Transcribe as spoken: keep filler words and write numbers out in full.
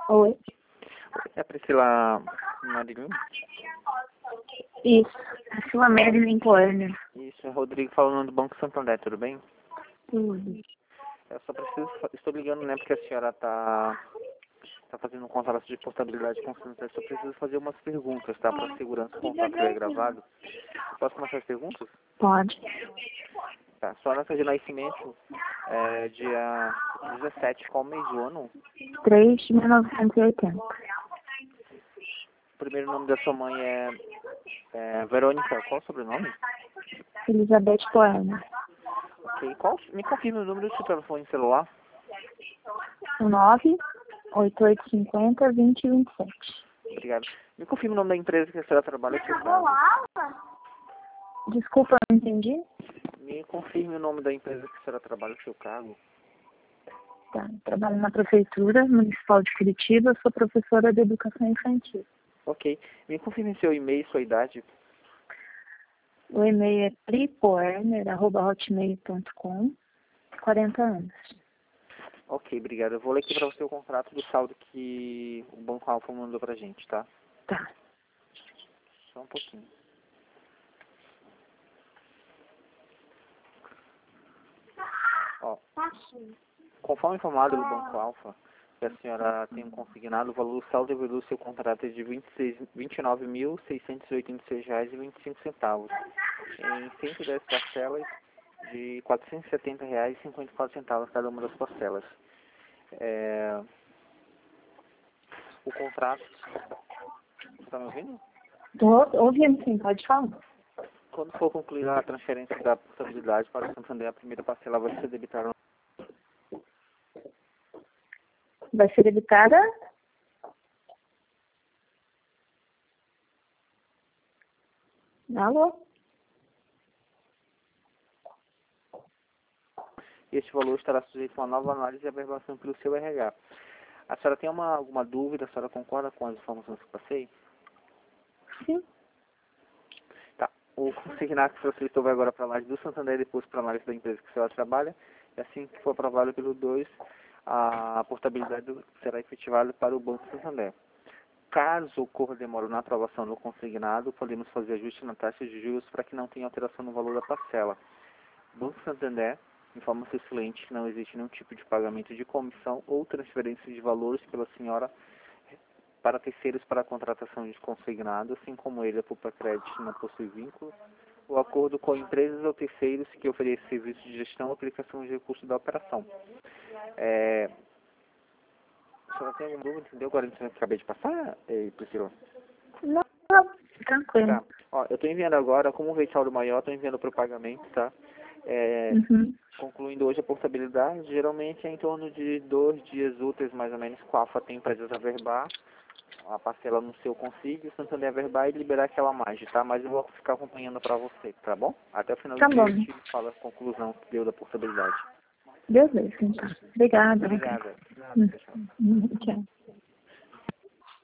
Oi. É a Priscila Marilyn? Isso. Priscila Marilyn Coelho. Isso, é Rodrigo falando do Banco Santander, tudo bem? Tudo. Eu só preciso, estou ligando, né, porque a senhora está tá fazendo um contrato de portabilidade com o Santander, só preciso fazer umas perguntas, tá? Para segurança, o contrato é gravado. Posso começar as perguntas? Pode. Tá, sua data de nascimento é dia dezessete, qual mês do ano? três de mil novecentos e oitenta. O primeiro nome da sua mãe é, é Verônica, qual o sobrenome? Elizabeth Coelho. Ok, qual, me confirme o número do seu telefone celular. nove oito oito cinco zero, vinte, vinte e sete. Obrigado. Me confirme o nome da empresa que a senhora trabalha, seu cargo. Desculpa, não entendi. Me confirme o nome da empresa que a senhora trabalha, seu cargo. Tá. Trabalho na Prefeitura Municipal de Curitiba, sou professora de Educação Infantil. Ok. Me confirme seu e-mail e sua idade. O e-mail é pripoerner arroba hotmail ponto com, quarenta anos. Ok, obrigado. Eu vou ler aqui para você o contrato do saldo que o Banco Alfa mandou pra gente, tá? Tá. Só um pouquinho. Ó, conforme informado pelo Banco Alfa, que a senhora tem um consignado, o valor do saldo devido do seu contrato é de vinte e seis, vinte e nove mil, seiscentos e oitenta e seis reais e vinte e cinco centavos, em cento e dez parcelas de quatrocentos e setenta reais e cinquenta e quatro centavos cada uma das parcelas. É, o contrato... Você está me ouvindo? Tô ouvindo sim, pode falar. Quando for concluída a transferência da portabilidade para o Santander, a primeira parcela vai ser debitada. Vai ser debitada? Alô? Este valor estará sujeito a uma nova análise e averbação pelo seu R H. A senhora tem uma, alguma dúvida? A senhora concorda com as informações que eu passei? Sim. Tá. O consignado que você solicitou vai agora para a análise do Santander e depois para a análise da empresa que a senhora trabalha. E assim que for aprovado pelo dois, a portabilidade será efetivada para o Banco Santander. Caso ocorra demora na aprovação do consignado, podemos fazer ajuste na taxa de juros para que não tenha alteração no valor da parcela. Banco Santander informa seu cliente que não existe nenhum tipo de pagamento de comissão ou transferência de valores pela senhora para terceiros para a contratação de consignado, assim como ele, a Poupa Crédito, não possui vínculo. O acordo com empresas ou terceiros que oferecem serviços de gestão ou aplicação de recursos da operação. É... A senhora tem alguma dúvida? Entendeu agora que eu acabei de passar, eh, Priscila? Não, não, tranquilo. Tá. Ó, eu estou enviando agora, como veio saldo maior, estou enviando para o pagamento, tá? É, Uhum. concluindo hoje a portabilidade, geralmente é em torno de dois dias úteis, mais ou menos, que a Alfa tem para desaverbar a parcela no seu consigo, o Santander averbar e liberar aquela margem, tá? Mas eu vou ficar acompanhando para você, tá bom? Até o final Tá do dia bom. eu te falo a conclusão que deu da portabilidade. Beleza, então. Obrigada. Obrigada. Nada, Hum. tchau. Hum, Tchau.